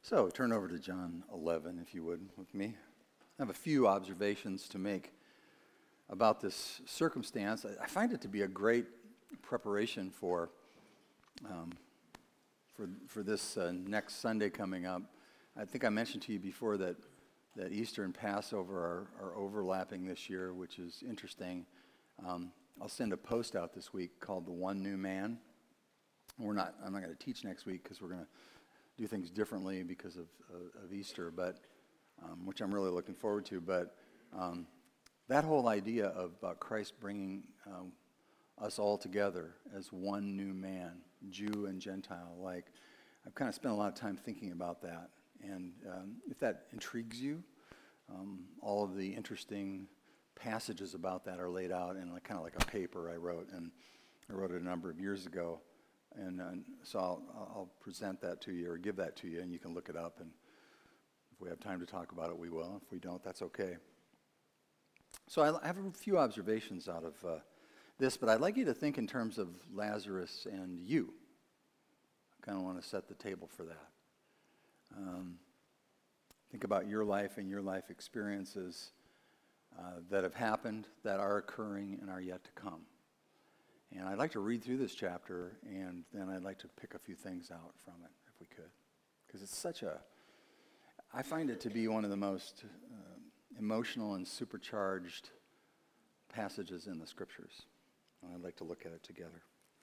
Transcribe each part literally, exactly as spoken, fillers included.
So turn over to John eleven, if you would, with me. I have a few observations to make about this circumstance. I I find it to be a great preparation for um, for for this uh, next Sunday coming up. I think I mentioned to you before that that Easter and Passover are, are overlapping this year, which is interesting. Um, I'll send a post out this week called "The One New Man." We're not. I'm not going to teach next week because we're going to do things differently because of, of, of Easter, but um, which I'm really looking forward to. But um, that whole idea of uh, Christ bringing um, us all together as one new man, Jew and Gentile, like I've kind of spent a lot of time thinking about that. And um, if that intrigues you, um, all of the interesting passages about that are laid out in like, kind of like a paper I wrote, and I wrote it a number of years ago. And uh, so I'll, I'll present that to you or give that to you, and you can look it up. And if we have time to talk about it, we will. If we don't, that's okay. So I have a few observations out of uh, this, but I'd like you to think in terms of Lazarus and you. I kind of want to set the table for that. Um, think about your life and your life experiences uh, that have happened, that are occurring, and are yet to come. And I'd like to read through this chapter, and then I'd like to pick a few things out from it, if we could. Because it's such a, I find it to be one of the most uh, emotional and supercharged passages in the Scriptures. And I'd like to look at it together.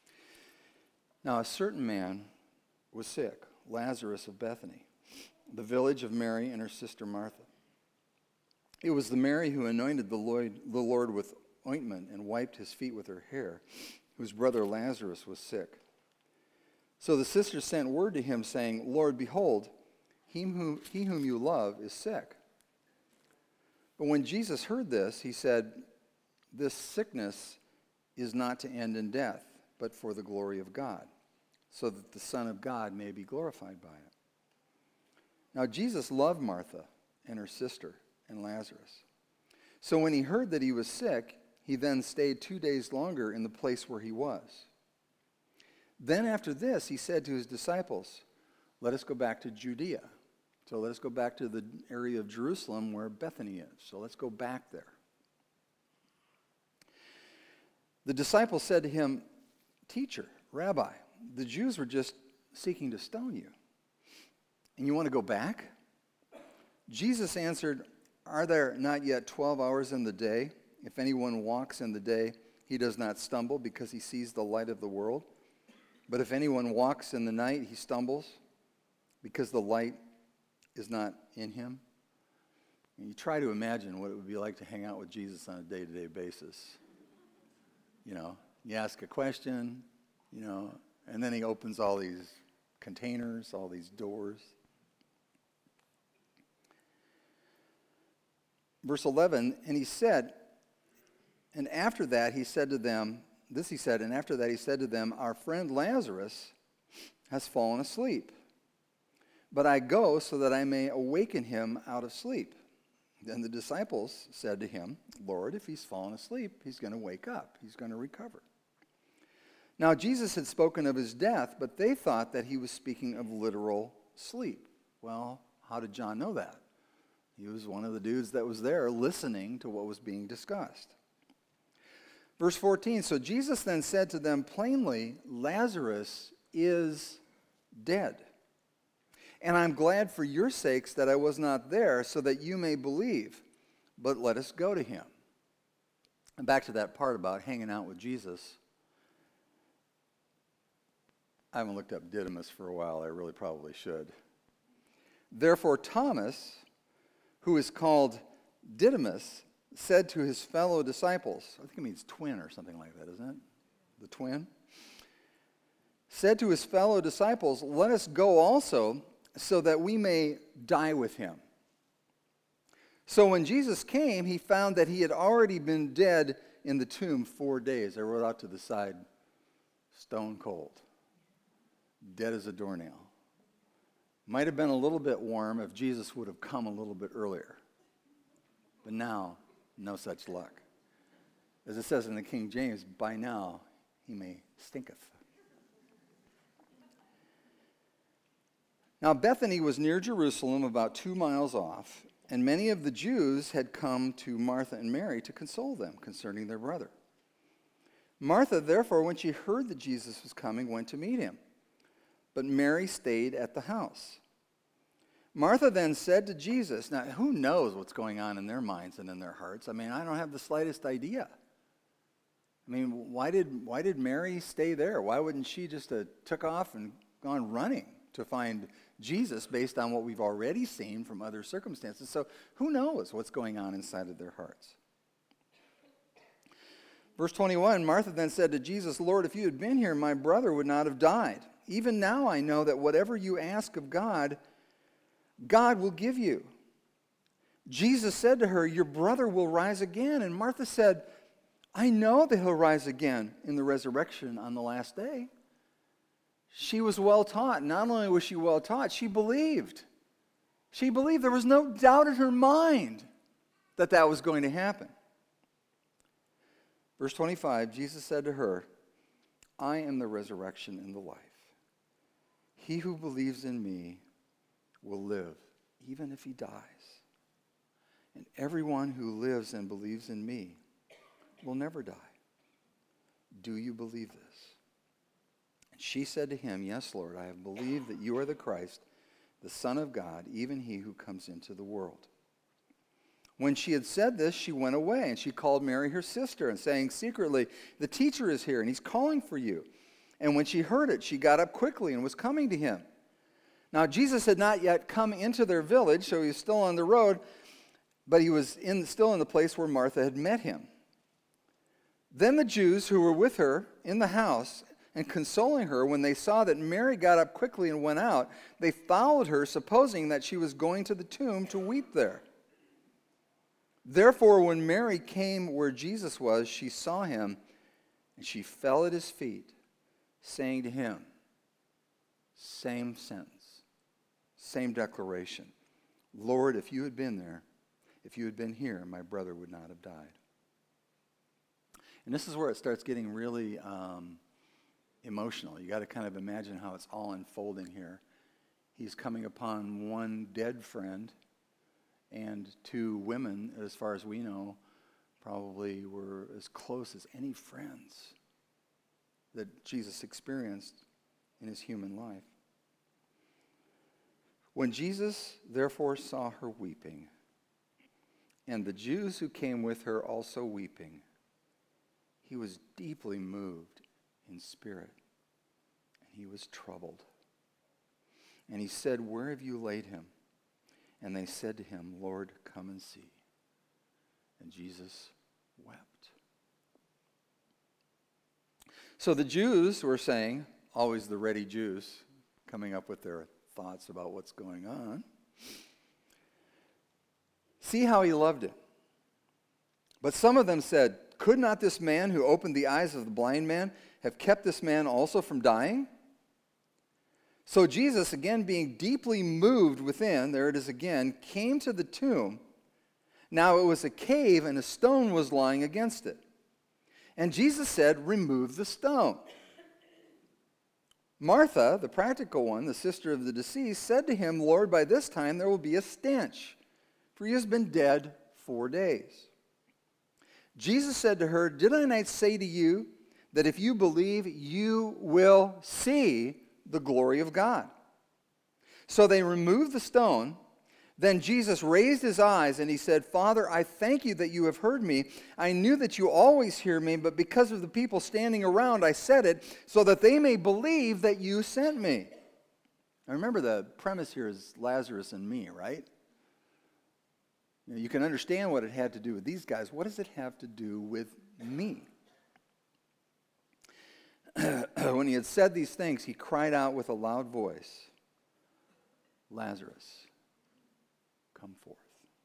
Now, a certain man was sick, Lazarus of Bethany, the village of Mary and her sister Martha. It was the Mary who anointed the Lord, the Lord with ointment and wiped his feet with her hair, whose brother Lazarus was sick. So the sisters sent word to him, saying, Lord, behold, he whom, he whom you love is sick. But when Jesus heard this, he said, this sickness is not to end in death, but for the glory of God, so that the Son of God may be glorified by it. Now Jesus loved Martha and her sister and Lazarus. So when he heard that he was sick, he then stayed two days longer in the place where he was. Then after this, he said to his disciples, let us go back to Judea. So let us go back to the area of Jerusalem where Bethany is. So let's go back there. The disciples said to him, Teacher, Rabbi, the Jews were just seeking to stone you, and you want to go back? Jesus answered, Are there not yet twelve hours in the day? If anyone walks in the day, he does not stumble because he sees the light of the world. But if anyone walks in the night, he stumbles because the light is not in him. And you try to imagine what it would be like to hang out with Jesus on a day-to-day basis. You know, you ask a question, you know, and then he opens all these containers, all these doors. Verse eleven, and he said, and after that he said to them, this he said, and after that he said to them, our friend Lazarus has fallen asleep, but I go so that I may awaken him out of sleep. Then the disciples said to him, Lord, if he's fallen asleep, he's going to wake up. He's going to recover. Now Jesus had spoken of his death, but they thought that he was speaking of literal sleep. Well, how did John know that? He was one of the dudes that was there listening to what was being discussed. Verse fourteen, so Jesus then said to them plainly, Lazarus is dead. And I'm glad for your sakes that I was not there, so that you may believe. But let us go to him. And back to that part about hanging out with Jesus. I haven't looked up Didymus for a while. I really probably should. Therefore Thomas, who is called Didymus, said to his fellow disciples, I think it means twin or something like that, isn't it? The twin. Said to his fellow disciples, let us go also, so that we may die with him. So when Jesus came, he found that he had already been dead in the tomb four days. I wrote out to the side, stone cold, dead as a doornail. Might have been a little bit warm if Jesus would have come a little bit earlier. But now, no such luck. As it says in the King James, by now he may stinketh. Now Bethany was near Jerusalem, about two miles off, and many of the Jews had come to Martha and Mary to console them concerning their brother. Martha, therefore, when she heard that Jesus was coming, went to meet him. But Mary stayed at the house. Martha then said to Jesus, now who knows what's going on in their minds and in their hearts? I mean, I don't have the slightest idea. I mean, why did why did Mary stay there? Why wouldn't she just have took off and gone running to find Jesus based on what we've already seen from other circumstances? So who knows what's going on inside of their hearts? Verse twenty-one, Martha then said to Jesus, Lord, if you had been here, my brother would not have died. Even now I know that whatever you ask of God, God will give you. Jesus said to her, your brother will rise again. And Martha said, I know that he'll rise again in the resurrection on the last day. She was well taught. Not only was she well taught, she believed. She believed. There was no doubt in her mind that that was going to happen. Verse twenty-five, Jesus said to her, I am the resurrection and the life. He who believes in me will live, even if he dies. And everyone who lives and believes in me will never die. Do you believe this? And she said to him, yes, Lord, I have believed that you are the Christ, the Son of God, even he who comes into the world. When she had said this, she went away, and she called Mary her sister, and saying secretly, the teacher is here, and he's calling for you. And when she heard it, she got up quickly and was coming to him. Now Jesus had not yet come into their village, so he was still on the road, but he was in, still in the place where Martha had met him. Then the Jews who were with her in the house and consoling her, when they saw that Mary got up quickly and went out, they followed her, supposing that she was going to the tomb to weep there. Therefore, when Mary came where Jesus was, she saw him, and she fell at his feet, saying to him, same sentence, same declaration, Lord, if you had been there, if you had been here, my brother would not have died. And this is where it starts getting really um, emotional. You got to kind of imagine how it's all unfolding here. He's coming upon one dead friend, and two women, as far as we know, probably were as close as any friends that Jesus experienced in his human life. When Jesus therefore saw her weeping, and the Jews who came with her also weeping, he was deeply moved in spirit, and he was troubled. And he said, where have you laid him? And they said to him, Lord, come and see. And Jesus wept. So the Jews were saying, always the ready Jews, coming up with their thoughts about what's going on, see how he loved him. But some of them said, could not this man who opened the eyes of the blind man have kept this man also from dying? So Jesus, again being deeply moved within, there it is again, came to the tomb. Now it was a cave, and a stone was lying against it. And Jesus said, remove the stone. Martha, the practical one, the sister of the deceased, said to him, Lord, by this time there will be a stench, for he has been dead four days. Jesus said to her, did I not say to you that if you believe, you will see the glory of God? So they removed the stone. Then Jesus raised his eyes and he said, Father, I thank you that you have heard me. I knew that you always hear me, but because of the people standing around, I said it so that they may believe that you sent me. Now remember, the premise here is Lazarus and me, right? You know, you can understand what it had to do with these guys. What does it have to do with me? When he had said these things, he cried out with a loud voice, Lazarus, come forth.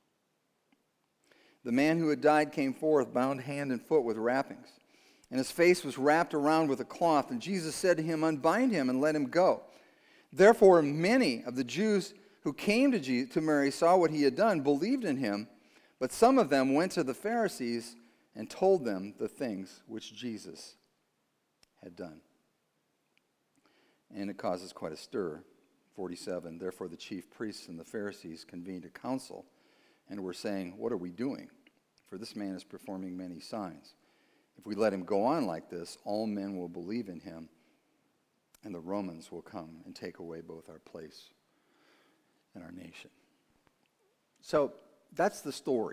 The man who had died came forth, bound hand and foot with wrappings, and his face was wrapped around with a cloth. And Jesus said to him, unbind him and let him go. Therefore many of the Jews who came to, Jesus, to Mary saw what he had done, believed in him, but some of them went to the Pharisees and told them the things which Jesus had done. And it causes quite a stir. forty-seven, therefore the chief priests and the Pharisees convened a council and were saying, what are we doing? For this man is performing many signs. If we let him go on like this, all men will believe in him, and the Romans will come and take away both our place and our nation. So that's the story.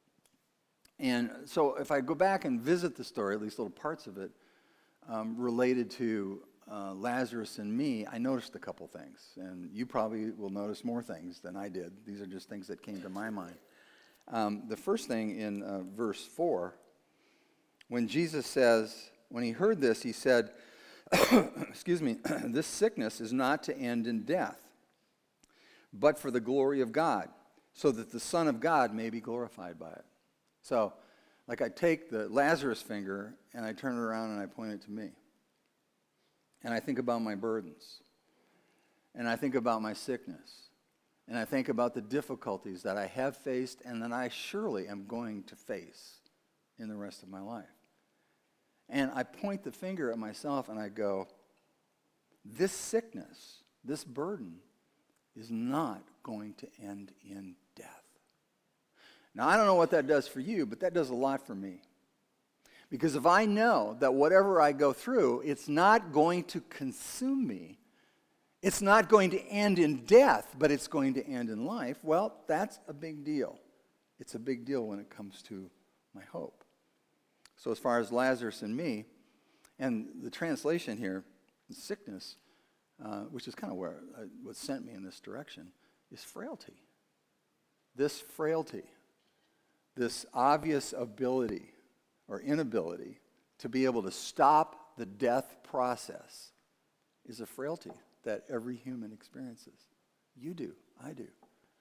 And so if I go back and visit the story, at least little parts of it, um, related to uh, Lazarus and me, I noticed a couple things. And you probably will notice more things than I did. These are just things that came to my mind. Um, the first thing in uh, verse four, when Jesus says, when he heard this, he said, excuse me, this sickness is not to end in death, but for the glory of God, so that the Son of God may be glorified by it. So, like I take the Lazarus finger and I turn it around and I point it to me. And I think about my burdens. And I think about my sickness. And I think about the difficulties that I have faced and that I surely am going to face in the rest of my life. And I point the finger at myself and I go, this sickness, this burden, is not going to end in death. Now, I don't know what that does for you, but that does a lot for me. Because if I know that whatever I go through, it's not going to consume me, it's not going to end in death, but it's going to end in life, well, that's a big deal. It's a big deal when it comes to my hope. So as far as Lazarus and me, and the translation here, sickness, uh, which is kind of where uh, what sent me in this direction, is frailty. This frailty, this obvious ability or inability to be able to stop the death process is a frailty that every human experiences. You do, I do.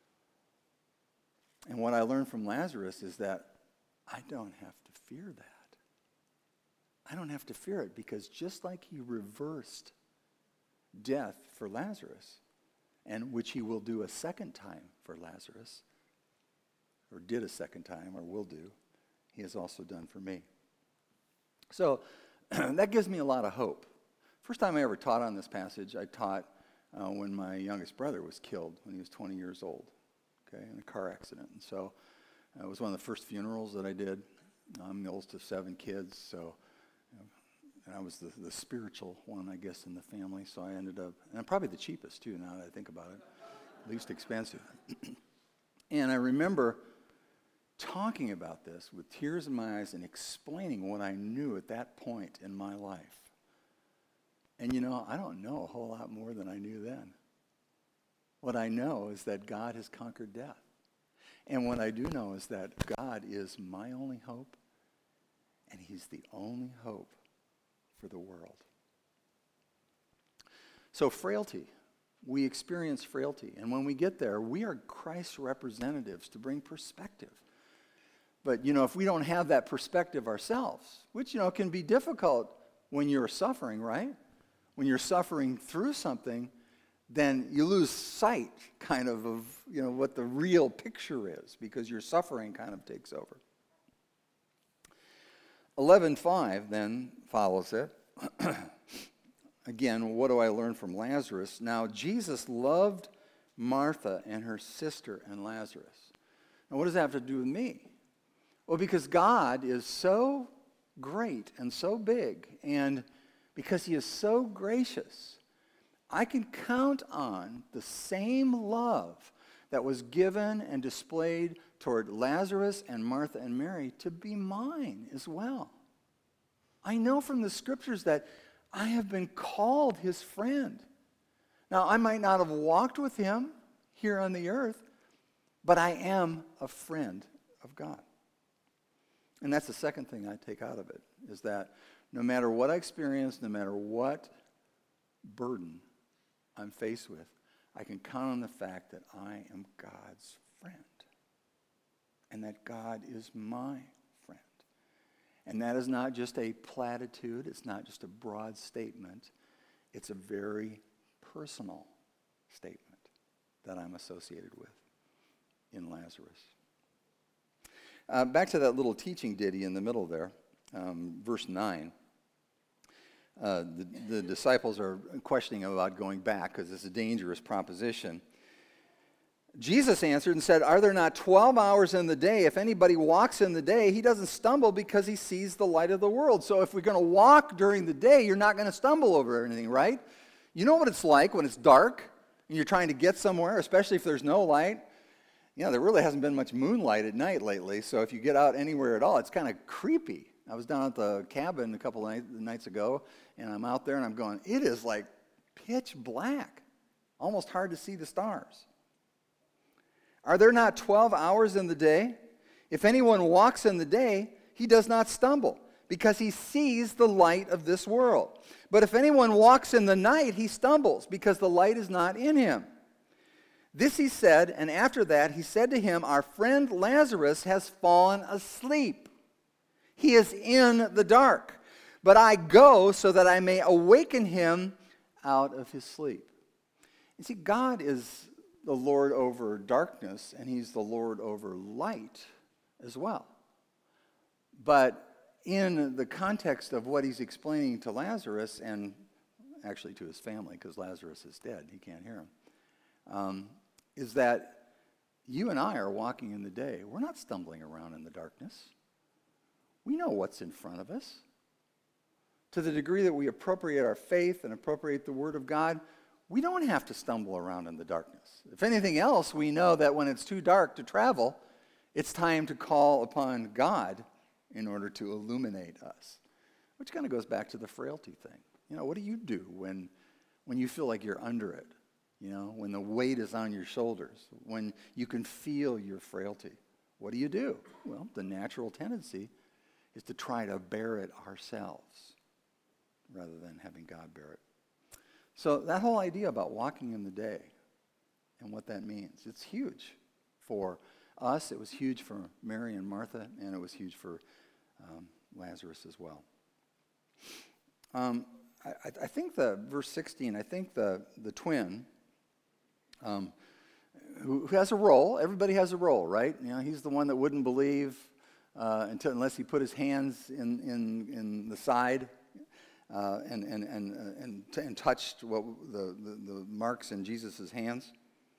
And what I learned from Lazarus is that I don't have to fear that. I don't have to fear it because just like he reversed death for Lazarus, and which he will do a second time for Lazarus, or did a second time, or will do, he has also done for me. So that gives me a lot of hope. First time I ever taught on this passage, I taught uh, when my youngest brother was killed when he was twenty years old, okay, in a car accident. And so uh, it was one of the first funerals that I did. I'm the oldest of seven kids, so you know, and I was the, the spiritual one, I guess, in the family. So I ended up, and I'm probably the cheapest too, now that I think about it, least expensive. And I remember talking about this with tears in my eyes and explaining what I knew at that point in my life. And you know, I don't know a whole lot more than I knew then. What I know is that God has conquered death. And what I do know is that God is my only hope, and he's the only hope for the world. So frailty. We experience frailty. And when we get there, we are Christ's representatives to bring perspective. But, you know, if we don't have that perspective ourselves, which, you know, can be difficult when you're suffering, right? When you're suffering through something, then you lose sight kind of of, you know, what the real picture is because your suffering kind of takes over. eleven five then follows it. Again, what do I learn from Lazarus? Now, Jesus loved Martha and her sister and Lazarus. Now, what does that have to do with me? Well, because God is so great and so big, and because he is so gracious, I can count on the same love that was given and displayed toward Lazarus and Martha and Mary to be mine as well. I know from the scriptures that I have been called his friend. Now, I might not have walked with him here on the earth, but I am a friend of God. And that's the second thing I take out of it, is that no matter what I experience, no matter what burden I'm faced with, I can count on the fact that I am God's friend and that God is my friend. And that is not just a platitude. It's not just a broad statement. It's a very personal statement that I'm associated with in Lazarus. Uh, back to that little teaching ditty in the middle there, um, verse nine. uh, the, the disciples are questioning about going back because it's a dangerous proposition. Jesus answered and said, are there not twelve hours in the day? If anybody walks in the day, he doesn't stumble because he sees the light of the world. So if we're going to walk during the day, you're not going to stumble over anything, right? You know what it's like when it's dark and you're trying to get somewhere, especially if there's no light. You know, there really hasn't been much moonlight at night lately, so if you get out anywhere at all, it's kind of creepy. I was down at the cabin a couple of nights ago, and I'm out there and I'm going, it is like pitch black, almost hard to see the stars. Are there not twelve hours in the day? If anyone walks in the day, he does not stumble, because he sees the light of this world. But if anyone walks in the night, he stumbles, because the light is not in him. This he said, and after that he said to him, our friend Lazarus has fallen asleep. He is in the dark, but I go so that I may awaken him out of his sleep. You see, God is the Lord over darkness, and he's the Lord over light as well. But in the context of what he's explaining to Lazarus, and actually to his family, because Lazarus is dead, he can't hear him, um, is that you and I are walking in the day. We're not stumbling around in the darkness. We know what's in front of us. To the degree that we appropriate our faith and appropriate the Word of God, we don't have to stumble around in the darkness. If anything else, we know that when it's too dark to travel, it's time to call upon God in order to illuminate us, which kind of goes back to the frailty thing. You know, what do you do when, when you feel like you're under it? You know, when the weight is on your shoulders, when you can feel your frailty, what do you do? Well, the natural tendency is to try to bear it ourselves rather than having God bear it. So that whole idea about walking in the day and what that means, it's huge for us. It was huge for Mary and Martha, and it was huge for um, Lazarus as well. Um, I, I think the verse sixteen, I think the, the twin, um, who, who has a role, everybody has a role, right? You know, he's the one that wouldn't believe uh, until unless he put his hands in, in, in the side uh, and, and, and, uh, and, t- and touched what the, the, the marks in Jesus' hands.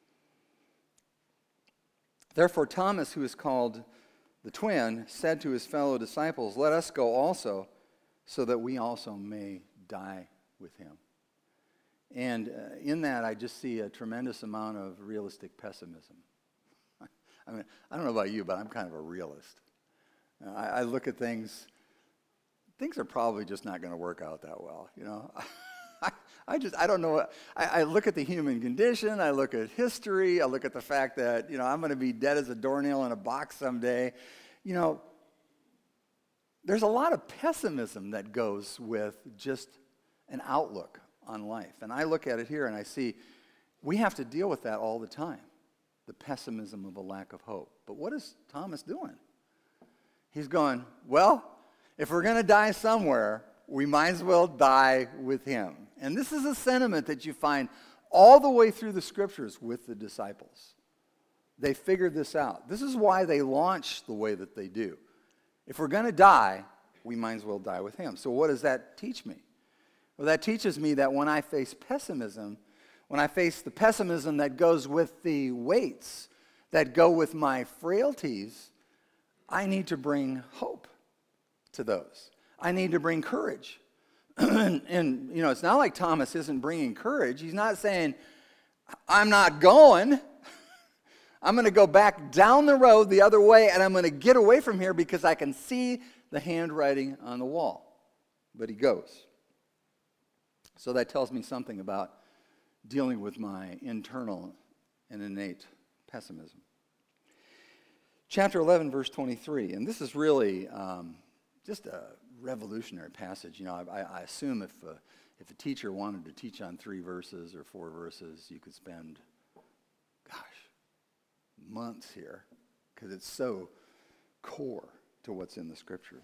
Therefore Thomas, who is called the twin, said to his fellow disciples, let us go also, so that we also may die with him. And uh, in that, I just see a tremendous amount of realistic pessimism. I mean, I don't know about you, but I'm kind of a realist. Uh, I, I look at things, things are probably just not going to work out that well, you know. I, I just, I don't know. I, I look at the human condition. I look at history. I look at the fact that, you know, I'm going to be dead as a doornail in a box someday. You know, there's a lot of pessimism that goes with just an outlook on life. And I look at it here and I see we have to deal with that all the time, the pessimism of a lack of hope. But what is Thomas doing? He's going, well, if we're going to die somewhere, we might as well die with him. And this is a sentiment that you find all the way through the scriptures with the disciples. They figured this out. This is why they launch the way that they do. If we're going to die, we might as well die with him. So what does that teach me? Well, that teaches me that when I face pessimism, when I face the pessimism that goes with the weights, that go with my frailties, I need to bring hope to those. I need to bring courage. and, and, you know, it's not like Thomas isn't bringing courage. He's not saying, I'm not going. I'm going to go back down the road the other way, and I'm going to get away from here because I can see the handwriting on the wall. But he goes. So that tells me something about dealing with my internal and innate pessimism. Chapter eleven, verse twenty-three, and this is really um, just a revolutionary passage. You know, I, I assume if a, if a teacher wanted to teach on three verses or four verses, you could spend, gosh, months here, because it's so core to what's in the scriptures.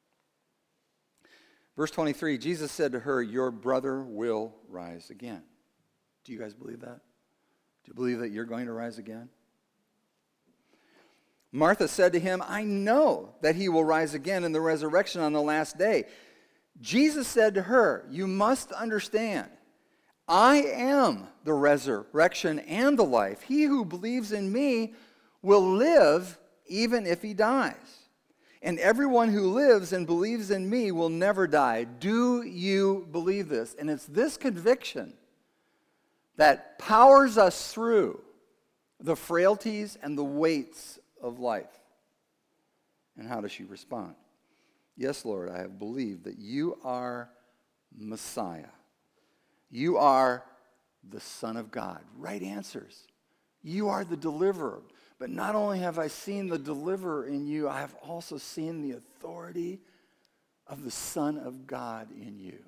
Verse twenty-three, Jesus said to her, your brother will rise again. Do you guys believe that? Do you believe that you're going to rise again? Martha said to him, I know that he will rise again in the resurrection on the last day. Jesus said to her, "You must understand, I am the resurrection and the life. He who believes in me will live even if he dies. And everyone who lives and believes in me will never die." Do you believe this? And it's this conviction that powers us through the frailties and the weights of life. And how does she respond? "Yes, Lord, I have believed that you are Messiah. You are the Son of God." Right answers. You are the deliverer. But not only have I seen the deliverer in you, I have also seen the authority of the Son of God in you.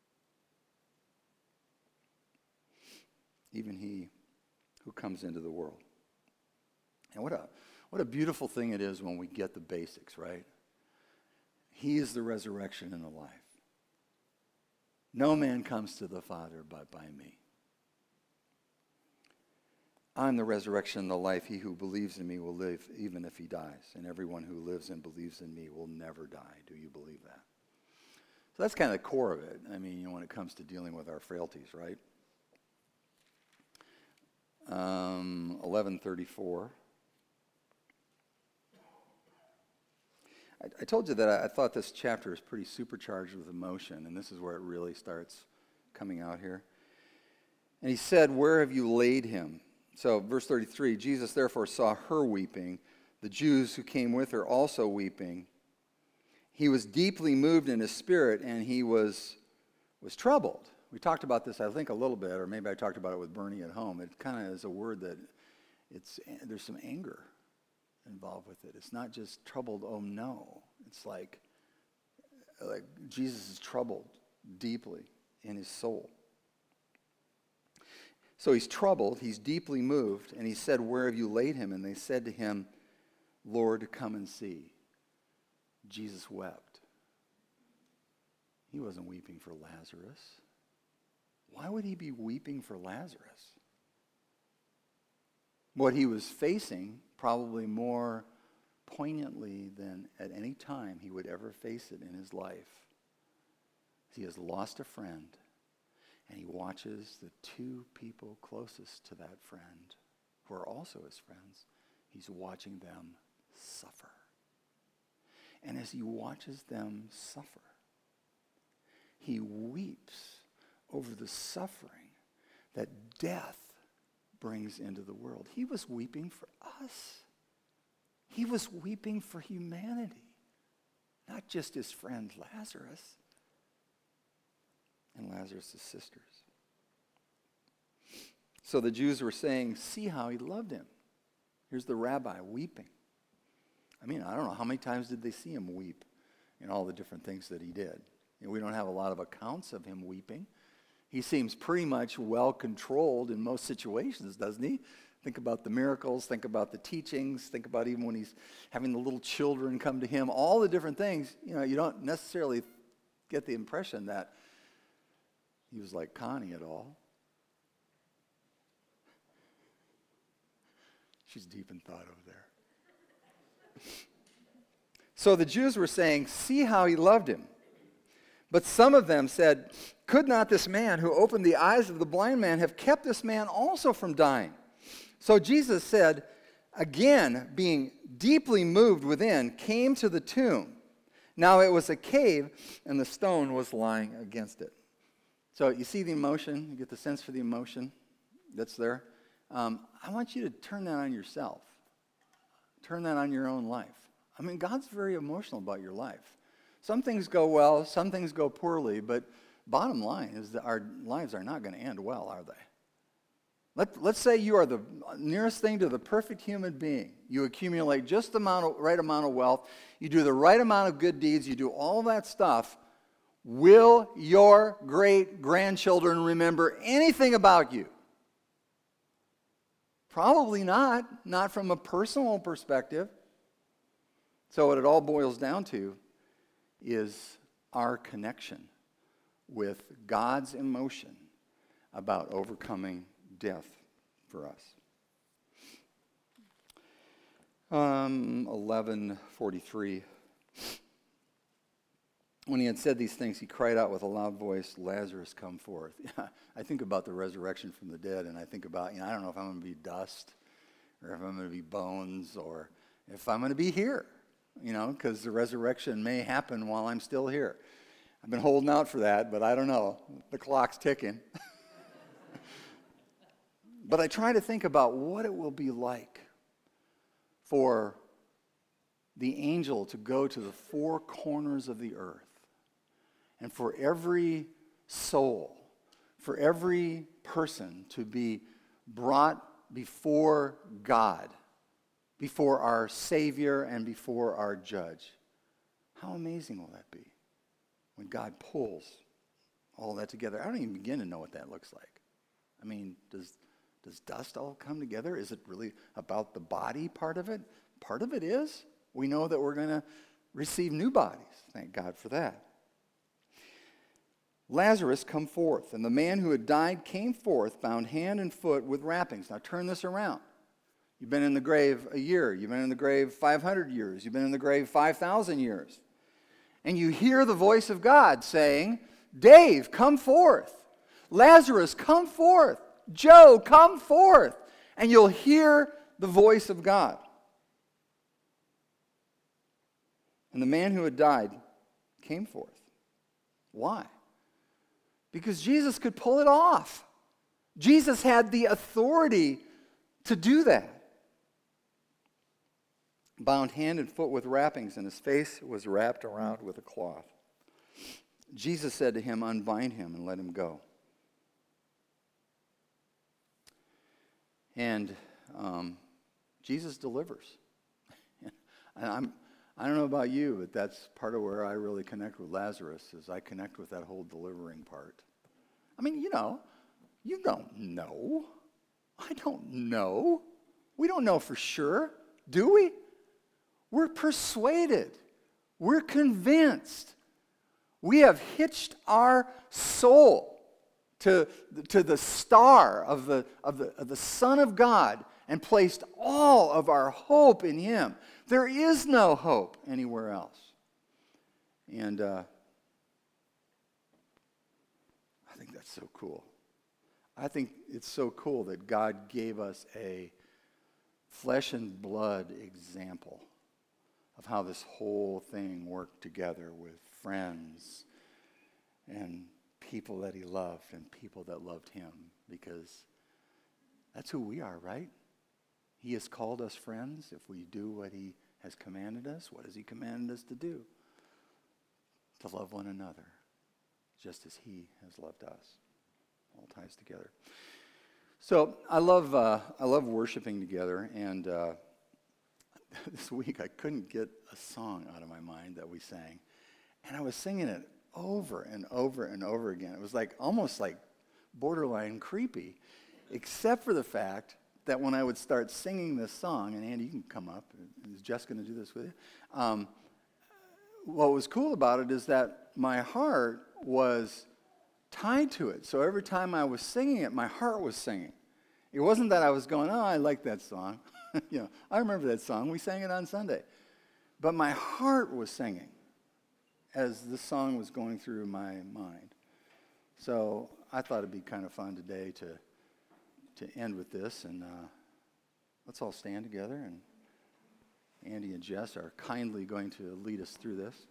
Even he who comes into the world. And what a, what a beautiful thing it is when we get the basics, right? He is the resurrection and the life. No man comes to the Father but by me. I'm the resurrection and the life. He who believes in me will live even if he dies. And everyone who lives and believes in me will never die. Do you believe that? So that's kind of the core of it. I mean, you know, when it comes to dealing with our frailties, right? Um, eleven thirty-four. I, I told you that I, I thought this chapter is pretty supercharged with emotion, and this is where it really starts coming out here. And he said, "Where have you laid him?" So verse thirty-three, Jesus therefore saw her weeping, the Jews who came with her also weeping. He was deeply moved in his spirit, and he was, was troubled. We talked about this, I think, a little bit, or maybe I talked about it with Bernie at home. It kind of is a word that it's there's some anger involved with it. It's not just troubled, oh no. It's like, like Jesus is troubled deeply in his soul. So he's troubled, he's deeply moved, and he said, "Where have you laid him?" And they said to him, "Lord, come and see." Jesus wept. He wasn't weeping for Lazarus. Why would he be weeping for Lazarus? What he was facing, probably more poignantly than at any time he would ever face it in his life, he has lost a friend, and he watches the two people closest to that friend, who are also his friends, he's watching them suffer. And as he watches them suffer, he weeps over the suffering that death brings into the world. He was weeping for us. He was weeping for humanity, not just his friend Lazarus and Lazarus' sisters. So the Jews were saying, "See how he loved him." Here's the rabbi weeping. I mean, I don't know, how many times did they see him weep in all the different things that he did? You know, we don't have a lot of accounts of him weeping. He seems pretty much well controlled in most situations, doesn't he? Think about the miracles, think about the teachings, think about even when he's having the little children come to him, all the different things. You know, you don't necessarily get the impression that he was like Connie at all. She's deep in thought over there. So the Jews were saying, "See how he loved him." But some of them said, "Could not this man who opened the eyes of the blind man have kept this man also from dying?" So Jesus said, again, being deeply moved within, came to the tomb. Now it was a cave, and the stone was lying against it. So you see the emotion, you get the sense for the emotion that's there. Um, I want you to turn that on yourself. Turn that on your own life. I mean, God's very emotional about your life. Some things go well, some things go poorly, but bottom line is that our lives are not going to end well, are they? Let, let's say you are the nearest thing to the perfect human being. You accumulate just the amount of, right amount of wealth. You do the right amount of good deeds. You do all that stuff. Will your great-grandchildren remember anything about you? Probably not, not from a personal perspective. So what it all boils down to is our connection with God's emotion about overcoming death for us. Um, eleven forty-three. when he had said these things, he cried out with a loud voice, Lazarus, come forth. I think about the resurrection from the dead, and I think about, you know, I don't know if I'm going to be dust, or if I'm going to be bones, or if I'm going to be here, you know, because the resurrection may happen while I'm still here. I've been holding out for that, but I don't know. The clock's ticking. But I try to think about what it will be like for the angel to go to the four corners of the earth, and for every soul, for every person to be brought before God, before our Savior and before our Judge. How amazing will that be when God pulls all that together? I don't even begin to know what that looks like. I mean, does does dust all come together? Is it really about the body part of it? Part of it is. We know that we're going to receive new bodies. Thank God for that. Lazarus, come forth. And the man who had died came forth, bound hand and foot with wrappings. Now turn this around. You've been in the grave a year. You've been in the grave five hundred years. You've been in the grave five thousand years. And you hear the voice of God saying, Dave, come forth. Lazarus, come forth. Joe, come forth. And you'll hear the voice of God. And the man who had died came forth. Why? Because Jesus could pull it off. Jesus had the authority to do that. Bound hand and foot with wrappings, and his face was wrapped around with a cloth. Jesus said to him, unbind him and let him go. And um, Jesus delivers. and I'm, I don't know about you, but that's part of where I really connect with Lazarus, is I connect with that whole delivering part. I mean, you know, you don't know. I don't know. We don't know for sure, do we? We're persuaded. We're convinced. We have hitched our soul to, to the star of the, of, the, of the Son of God and placed all of our hope in him. There is no hope anywhere else. And uh, I think that's so cool. I think it's so cool that God gave us a flesh and blood example of how this whole thing worked together with friends and people that he loved and people that loved him, because that's who we are, right? He has called us friends if we do what he has commanded us. What has he commanded us to do? To love one another, just as he has loved us. All ties together. So I love uh, I love worshiping together, and uh, this week I couldn't get a song out of my mind that we sang, and I was singing it over and over and over again. It was like almost like borderline creepy, except for the fact that when I would start singing this song, and Andy, you can come up. Is Jess going to do this with you? Um, what was cool about it is that my heart was tied to it. So every time I was singing it, my heart was singing. It wasn't that I was going, oh, I like that song. you know, I remember that song. We sang it on Sunday. But my heart was singing as the song was going through my mind. So I thought it'd be kind of fun today to to end with this, and uh, let's all stand together, and Andy and Jess are kindly going to lead us through this.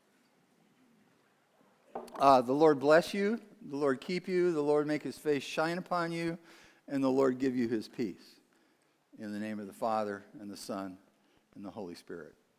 Uh, the Lord bless you, the Lord keep you, the Lord make his face shine upon you, and the Lord give you his peace. In the name of the Father, and the Son, and the Holy Spirit.